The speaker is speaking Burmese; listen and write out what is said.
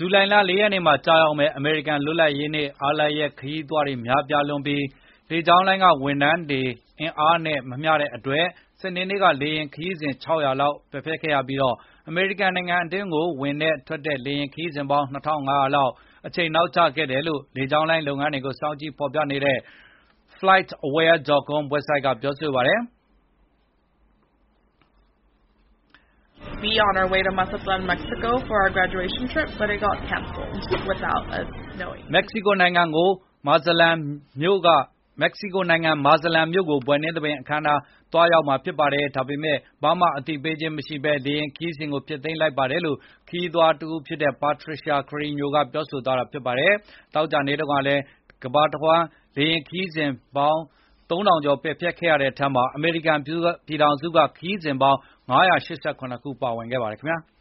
ဇူလိုင်လ 4 ရက်နေ့မှာကြာရောက်မယ့်အမေရိကန်လွတ်လပ်ရေးနေ့အားလပ်ရက်ခရီးသွားတွေများပြားလွန်းပြီးလေကြောင်းလိုင်းကဝန်ထမ်းတွေအင်အားနဲ့မမျှတဲ့အတွက်စနေနေ့ကလေယာဉ်ခရီးစဉ်600လောက်ပယ်ဖျက်ခဲ့ရပြီးအမေရိကန်နိုင်ငံအတွင်းကိုဝင်တဲ့ထွက်တဲ့လေယာဉ်ခရီးစဉ်ပေါင်း2500လောက်အချိန်နောက်ကျခဲ့တယ်လို့လေကြောင်းလိုင်းလုပ်ငန်းတွေကိုစောင့်ကြည့်ဖော်ပြနေတဲ့ FlightAware.com ဝက်ဆိုဒ်ကပြောဆိုပါတယ်။ We on our way to Mazatlan, Mexico for our graduation trip, but it got canceled without us knowing. မက္ကဆီကိုနိုင်ငံမာဇလန်မြို့ကိုဘွဲ့နှင်းသဘင်အခမ်းအနားသွားရောက်မှာဖြစ်ပါတယ်။ဒါပေမဲ့ဘာမှအသိပေးခြင်းမရှိဘဲလေယာဉ်ခရီးစဉ်ကိုဖျက်သိမ်းလိုက်ပါတယ်လို့ခရီးသွားတဦးဖြစ်တဲ့ Patricia Carreño ကပြောဆိုသွားတာဖြစ်ပါတယ်။သောကြာနေ့တုန်းကလည်းကမ္ဘာတဝန်းလေယာဉ်ခရီးစဉ်ပေါင်း3000ကျော်ပယ်ဖျက်ခဲ့ရတဲ့အထဲမှာအမေရိကန်ပြည်ထောင်စုကခရီးစဉ်ပေါင်း987ခုပါဝင်ခဲ့ပါတယ်ခင်ဗျာ။